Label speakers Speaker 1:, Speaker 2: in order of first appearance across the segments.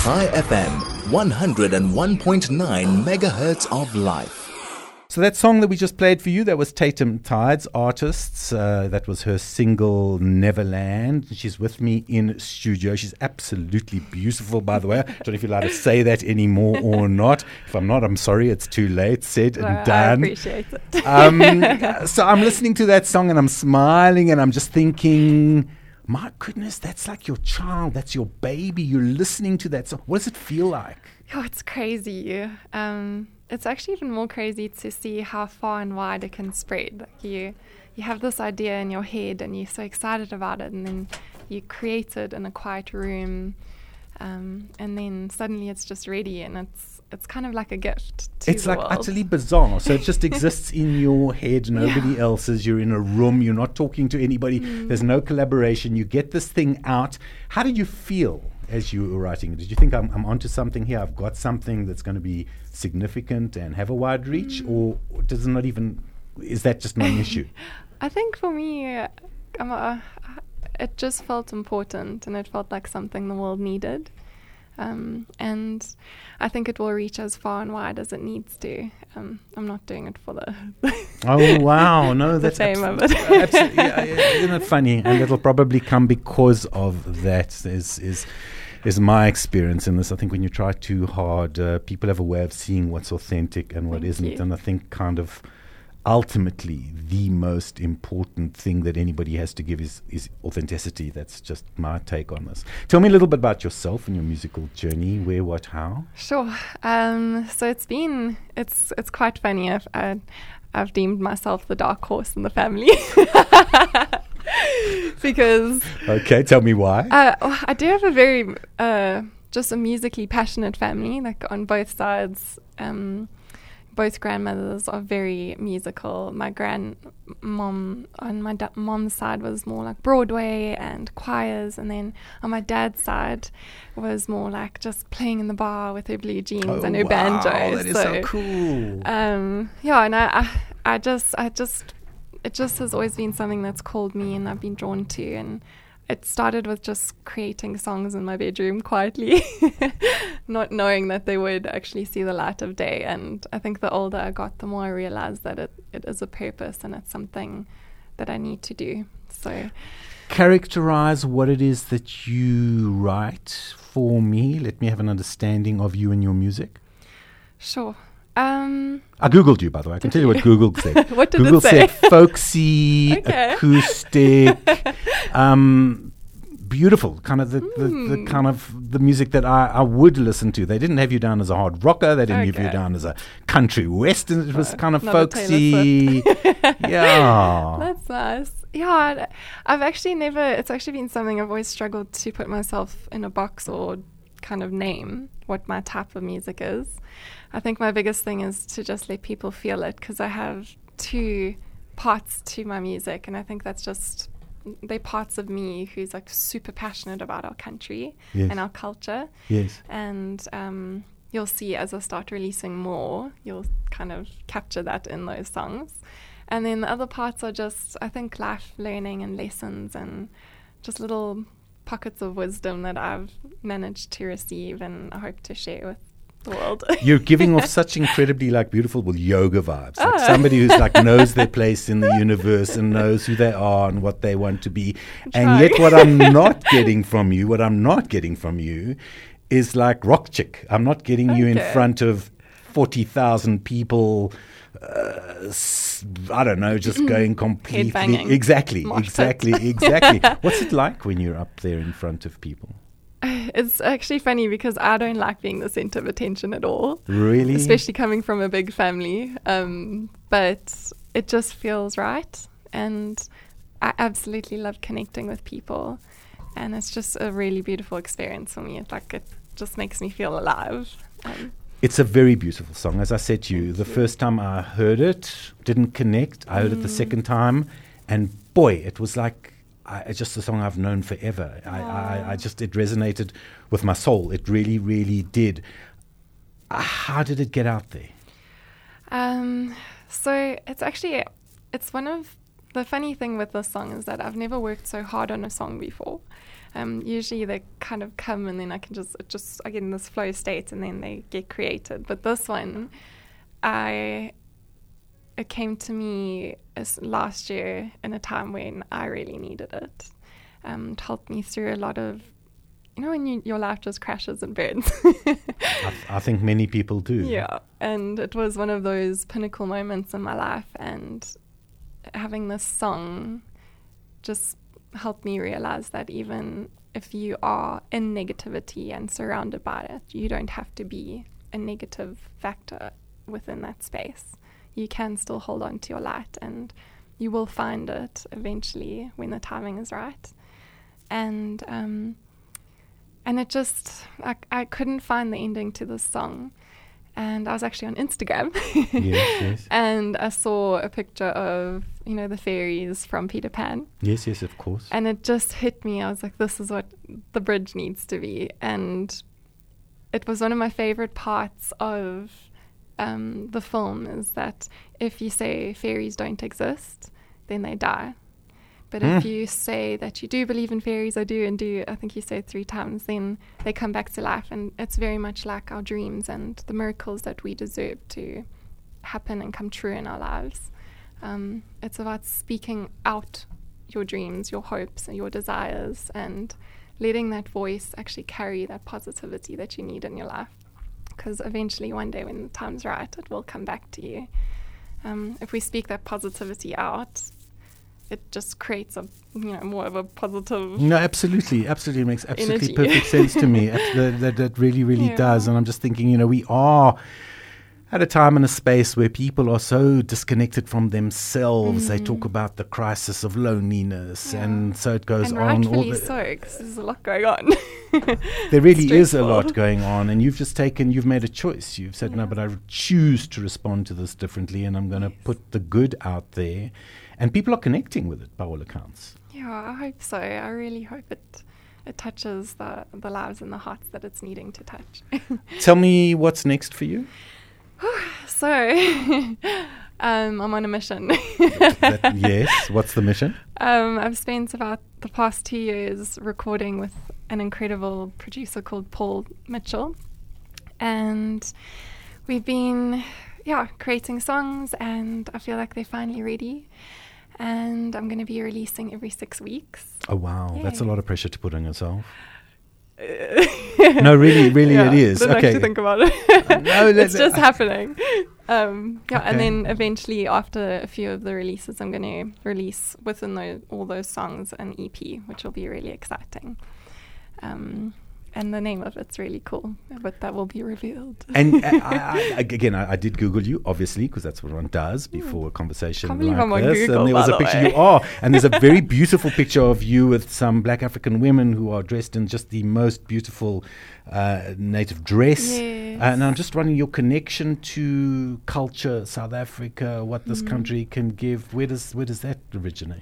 Speaker 1: Chai FM, 101.9 megahertz of life.
Speaker 2: So that song that we just played for you, that was Tatum Tides, Artists. That was her single, Neverland. She's with me in studio. She's absolutely beautiful, by the way. I don't know if you're allowed to say that anymore or not. If I'm not, I'm sorry. It's too late. Said and done.
Speaker 3: I appreciate it.
Speaker 2: So I'm listening to that song and I'm smiling and I'm just thinking, my goodness, that's like your child. That's your baby. You're listening to that song. What does it feel like?
Speaker 3: Oh, it's crazy. It's actually even more crazy to see how far and wide it can spread. Like you have this idea in your head and you're so excited about it, and then you create it in a quiet room, and then suddenly it's just ready, and it's kind of like a gift to
Speaker 2: It's
Speaker 3: the
Speaker 2: like
Speaker 3: world.
Speaker 2: utterly bizarre. So it just exists in your head, nobody else's. You're in a room, you're not talking to anybody, there's no collaboration. You get this thing out. How did you feel as you were writing it? Did you think I'm onto something here? I've got something that's going to be significant and have a wide reach, or does it not even? Is that just not an issue?
Speaker 3: I think for me, it just felt important, and it felt like something the world needed. And I think it will reach as far and wide as it needs to. I'm not doing it for the
Speaker 2: Oh wow! No, that's
Speaker 3: fame of it.
Speaker 2: absolutely. Isn't it funny? And it'll probably come because of that. Is my experience in this. I think when you try too hard, people have a way of seeing what's authentic and what isn't.
Speaker 3: you.
Speaker 2: And I think kind of ultimately the most important thing that anybody has to give is authenticity. That's just my take on this. Tell me a little bit about yourself and your musical journey. Where, what, how?
Speaker 3: Sure. So it's quite funny. I've deemed myself the dark horse in the family. Because
Speaker 2: Okay, tell me why.
Speaker 3: I do have a very just a musically passionate family, like on both sides. Both grandmothers are very musical. My grandmom on my mom's side was more like Broadway and choirs, and then on my dad's side was more like just playing in the bar with her blue jeans and her banjo.
Speaker 2: That is so cool.
Speaker 3: And it just has always been something that's called me, and I've been drawn to. And it started with just creating songs in my bedroom quietly, not knowing that they would actually see the light of day. And I think the older I got, the more I realized that it is a purpose and it's something that I need to do. So,
Speaker 2: Characterize what it is that you write for me. Let me have an understanding of you and your music.
Speaker 3: sure.
Speaker 2: I Googled you, by the way. I can tell you what Google said.
Speaker 3: What did
Speaker 2: Google
Speaker 3: it say?
Speaker 2: said folksy,
Speaker 3: Okay.
Speaker 2: acoustic, beautiful, kind of the kind of the music that I would listen to. They didn't have you down as a hard rocker. They didn't have you
Speaker 3: Okay.
Speaker 2: down as a country western. It was kind of
Speaker 3: not a
Speaker 2: folksy.
Speaker 3: Taylor
Speaker 2: Yeah.
Speaker 3: That's nice. Yeah, I've actually never, it's actually been something I've always struggled to put myself in a box or kind of name what my type of music is. I think my biggest thing is to just let people feel it, because I have two parts to my music, and I think that's just, they're parts of me who's like super passionate about our country
Speaker 2: Yes.
Speaker 3: and our culture.
Speaker 2: Yes.
Speaker 3: And you'll see as I start releasing more, you'll kind of capture that in those songs. And then the other parts are just, I think, life learning and lessons and just little pockets of wisdom that I've managed to receive and I hope to share with the world.
Speaker 2: You're giving off such incredibly beautiful yoga vibes. Like somebody who's knows their place in the universe and knows who they are and what they want to be. And yet what I'm not getting from you is like rock chick. I'm not getting you in front of 40,000 people. I don't know, just going completely.
Speaker 3: Headbanging.
Speaker 2: Exactly.
Speaker 3: Mosh pit.
Speaker 2: What's it like when you're up there in front of people?
Speaker 3: It's actually funny because I don't like being the center of attention at all.
Speaker 2: Really?
Speaker 3: Especially coming from a big family. But it just feels right. And I absolutely love connecting with people. And it's just a really beautiful experience for me. It just makes me feel alive.
Speaker 2: It's a very beautiful song. As I said to you, the first time I heard it, didn't connect. I heard it the second time, and boy, it was like it's just a song I've known forever. I just, it resonated with my soul. It really, really did. How did it get out there?
Speaker 3: So it's one of the funny thing with this song is that I've never worked so hard on a song before. Usually they kind of come and then I get in this flow state and then they get created. But this one, it came to me last year in a time when I really needed it. It helped me through a lot of, when your life just crashes and burns.
Speaker 2: I think many people do.
Speaker 3: Yeah, and it was one of those pinnacle moments in my life, and having this song just helped me realize that even if you are in negativity and surrounded by it, you don't have to be a negative factor within that space. You can still hold on to your light, and you will find it eventually when the timing is right. And it just, I couldn't find the ending to this song. And I was actually on Instagram.
Speaker 2: Yes.
Speaker 3: And I saw a picture of, the fairies from Peter Pan.
Speaker 2: Yes, of course.
Speaker 3: And it just hit me. I was like, this is what the bridge needs to be. And it was one of my favorite parts of the film, is that if you say fairies don't exist, then they die. But if you say that you do believe in fairies, I think you say it 3 times, then they come back to life. And it's very much like our dreams and the miracles that we deserve to happen and come true in our lives. It's about speaking out your dreams, your hopes, and your desires, and letting that voice actually carry that positivity that you need in your life. Because eventually, one day when the time's right, it will come back to you. If we speak that positivity out, it just creates more of a positive.
Speaker 2: No, absolutely. It makes absolutely
Speaker 3: energy.
Speaker 2: Perfect sense to me. That really does. And I'm just thinking, we are at a time and a space where people are so disconnected from themselves. They talk about the crisis of loneliness, and so it goes
Speaker 3: and
Speaker 2: on.
Speaker 3: Rightfully so, because there's a lot going on.
Speaker 2: There really is a lot going on, and you've made a choice. You've said, no, but I choose to respond to this differently, and I'm going to put the good out there. And people are connecting with it, by all accounts.
Speaker 3: Yeah, I hope so. I really hope it touches the lives and the hearts that it's needing to touch.
Speaker 2: Tell me what's next for you.
Speaker 3: So, I'm on a mission.
Speaker 2: Yes, what's the mission?
Speaker 3: I've spent about the past 2 years recording with an incredible producer called Paul Mitchell. And we've been, creating songs, and I feel like they're finally ready. And I'm going to be releasing every 6 weeks.
Speaker 2: Oh, wow.
Speaker 3: Yay.
Speaker 2: That's a lot of pressure to put on yourself. No, really, it is.
Speaker 3: Don't
Speaker 2: Okay.
Speaker 3: actually think about it.
Speaker 2: No,
Speaker 3: it's just happening. And then eventually, after a few of the releases, I'm going to release within all those songs an EP, which will be really exciting. And the name of it's really cool, but that will be revealed.
Speaker 2: And I did Google you, obviously, because that's what one does before a conversation
Speaker 3: Can't believe
Speaker 2: like
Speaker 3: I'm on
Speaker 2: this.
Speaker 3: Google,
Speaker 2: And there was
Speaker 3: by
Speaker 2: a
Speaker 3: the
Speaker 2: picture
Speaker 3: way.
Speaker 2: you are, and there's a very beautiful picture of you with some Black African women who are dressed in just the most beautiful native dress.
Speaker 3: Yes.
Speaker 2: And I'm just wondering your connection to culture, South Africa, what this country can give. Where does that originate?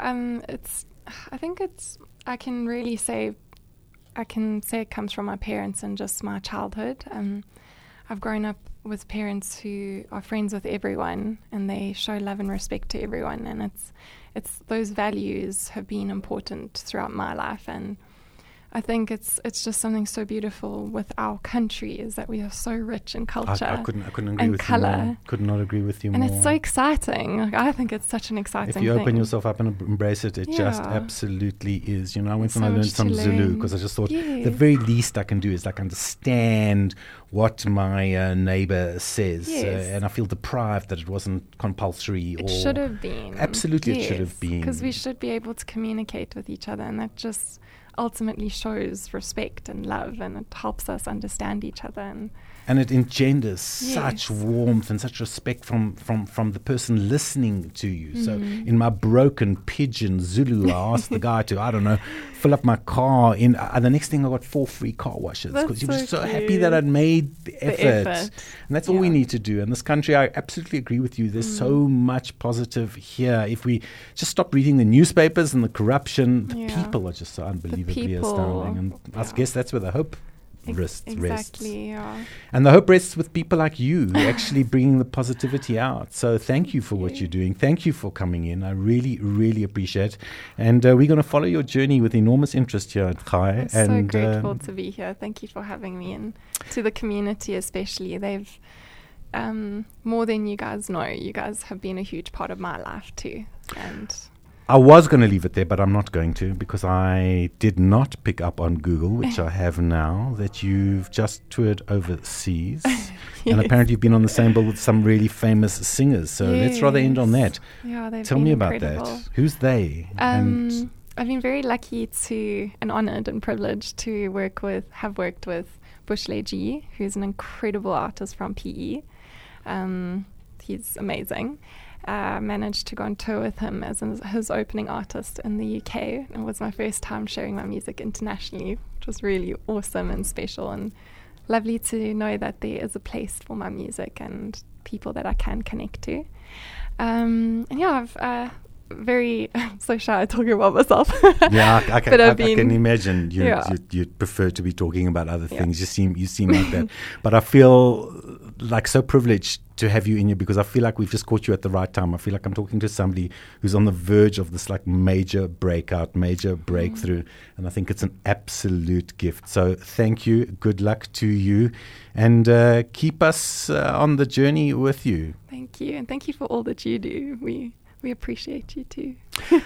Speaker 3: I can really say. I can say it comes from my parents and just my childhood. I've grown up with parents who are friends with everyone, and they show love and respect to everyone. And it's those values have been important throughout my life. And I think it's just something so beautiful with our country, is that we are so rich in culture.
Speaker 2: I couldn't agree
Speaker 3: and
Speaker 2: with
Speaker 3: colour.
Speaker 2: you more. Could not agree with you
Speaker 3: And
Speaker 2: more.
Speaker 3: it's so exciting. I think it's such an exciting
Speaker 2: If you
Speaker 3: thing.
Speaker 2: open yourself up and embrace it, it just
Speaker 3: Yeah.
Speaker 2: absolutely is. I went
Speaker 3: So
Speaker 2: and I learned
Speaker 3: much to
Speaker 2: some Zulu
Speaker 3: learn.
Speaker 2: because I just thought the
Speaker 3: Yes.
Speaker 2: very least I can do is understand what my neighbor says.
Speaker 3: Yes.
Speaker 2: And I feel deprived that it wasn't compulsory.
Speaker 3: It should have been.
Speaker 2: Absolutely, it should have been.
Speaker 3: Because we should be able to communicate with each other, and that just ultimately shows respect and love, and it helps us understand each other.
Speaker 2: And it engenders
Speaker 3: Yes.
Speaker 2: such warmth and such respect from the person listening to you. So in my broken pidgin Zulu, I asked the guy to, fill up my car. The next thing I got 4 free car washes because he was
Speaker 3: That's so
Speaker 2: so happy
Speaker 3: cute.
Speaker 2: that I'd made the effort. And that's all we
Speaker 3: Yeah.
Speaker 2: need to do. In this country, I absolutely agree with you. There's so much positive here. If we just stop reading the newspapers and the corruption, the
Speaker 3: Yeah.
Speaker 2: people are just so unbelievably
Speaker 3: people,
Speaker 2: astounding. And I
Speaker 3: yeah.
Speaker 2: guess that's where the hope rests.
Speaker 3: Exactly, yeah.
Speaker 2: And the hope rests with people like you who actually bring the positivity out. So thank you for what you're doing. Thank you for coming in. I really, really appreciate it. And we're going to follow your journey with enormous interest here at Chai.
Speaker 3: I'm so grateful to be here. Thank you for having me, and to the community especially. They've, more than you guys know, you guys have been a huge part of my life too. And
Speaker 2: I was going to leave it there, but I'm not going to, because I did not pick up on Google, which I have now, that you've just toured overseas. And apparently you've been on the same bill with some really famous singers. So let's rather end on that.
Speaker 3: Yeah, they've
Speaker 2: Tell
Speaker 3: been
Speaker 2: me about
Speaker 3: incredible.
Speaker 2: that. Who's they? And
Speaker 3: I've been very lucky and honoured and privileged to have worked with Bushle G, who's an incredible artist from PE. He's amazing. Managed to go on tour with him as his opening artist in the UK. It was my first time sharing my music internationally, which was really awesome and special, and lovely to know that there is a place for my music and people that I can connect to. And yeah, I've very so shy talking about myself.
Speaker 2: Yeah, I can imagine you'd prefer to be talking about other things. You seem like that. But I feel like so privileged to have you in here, because I feel like we've just caught you at the right time. I feel like I'm talking to somebody who's on the verge of this like major breakout, major breakthrough, and I think it's an absolute gift. So thank you, good luck to you, and keep us on the journey with you.
Speaker 3: Thank you, and thank you for all that you do. We appreciate you too.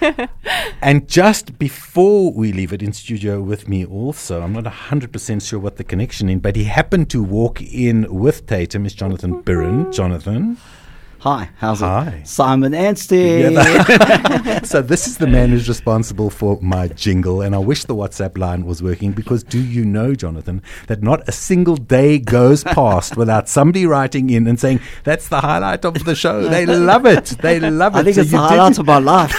Speaker 2: And just before we leave it, in studio with me also, I'm not 100% sure what the connection is, but he happened to walk in with Tatum, is Jonathan Birren. Jonathan.
Speaker 4: Hi, how's
Speaker 2: Hi.
Speaker 4: it? Simon Anstey.
Speaker 2: Yeah, so this is the man who's responsible for my jingle, and I wish the WhatsApp line was working, because do you know, Jonathan, that not a single day goes past without somebody writing in and saying, that's the highlight of the show. They love it. They love it.
Speaker 4: I think
Speaker 2: so
Speaker 4: it's the highlight of my life.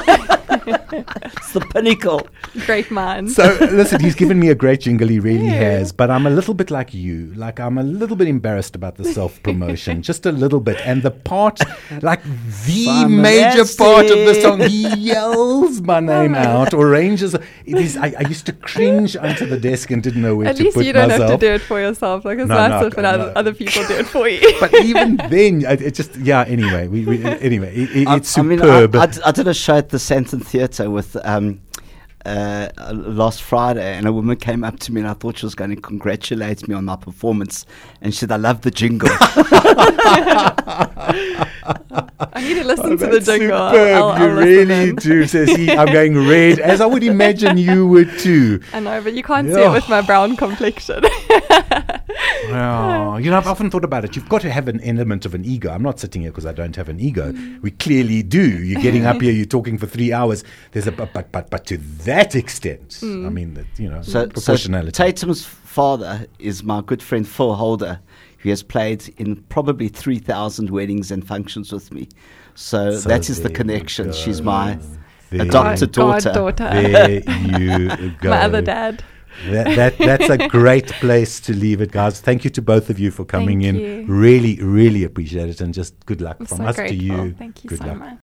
Speaker 4: It's the pinnacle.
Speaker 3: Great mind.
Speaker 2: So listen, he's given me a great jingle, he really has, but I'm a little bit like you. Like, I'm a little bit embarrassed about the self-promotion, just a little bit. And the part, like the
Speaker 4: Simon
Speaker 2: major
Speaker 4: Anstey.
Speaker 2: part of the song, he yells my name out, or arranges. It is. I used to cringe onto the desk and didn't know where
Speaker 3: At
Speaker 2: to
Speaker 3: least
Speaker 2: put
Speaker 3: you don't
Speaker 2: myself.
Speaker 3: have to do it for yourself. Like, it's nice if other people do it for you.
Speaker 2: But even then, it just, anyway, it's superb.
Speaker 4: I did a show at the Santon Theatre with last Friday, and a woman came up to me, and I thought she was going to congratulate me on my performance, and she said, I love the jingle.
Speaker 3: I need to listen to the jingle.
Speaker 2: Superb. You really do. So see, I'm going red, as I would imagine you would too.
Speaker 3: I know, but you can't see it with my brown complexion.
Speaker 2: Oh, I've often thought about it. You've got to have an element of an ego. I'm not sitting here because I don't have an ego. We clearly do. You're getting up here, you're talking for 3 hours. There's a but to that extent. I mean, proportionality.
Speaker 4: So Tatum's father is my good friend Phil Holder, who has played in probably 3,000 weddings and functions with me. So that is the connection. She's my adopted daughter.
Speaker 3: Goddaughter.
Speaker 2: There you go.
Speaker 3: My other dad.
Speaker 2: That's a great place to leave it, guys. Thank you to both of you for coming
Speaker 3: Thank
Speaker 2: in.
Speaker 3: you.
Speaker 2: Really, really appreciate it, and just good luck
Speaker 3: I'm
Speaker 2: from
Speaker 3: so
Speaker 2: us
Speaker 3: grateful.
Speaker 2: to you.
Speaker 3: Thank you
Speaker 2: Good
Speaker 3: so
Speaker 2: luck.
Speaker 3: much.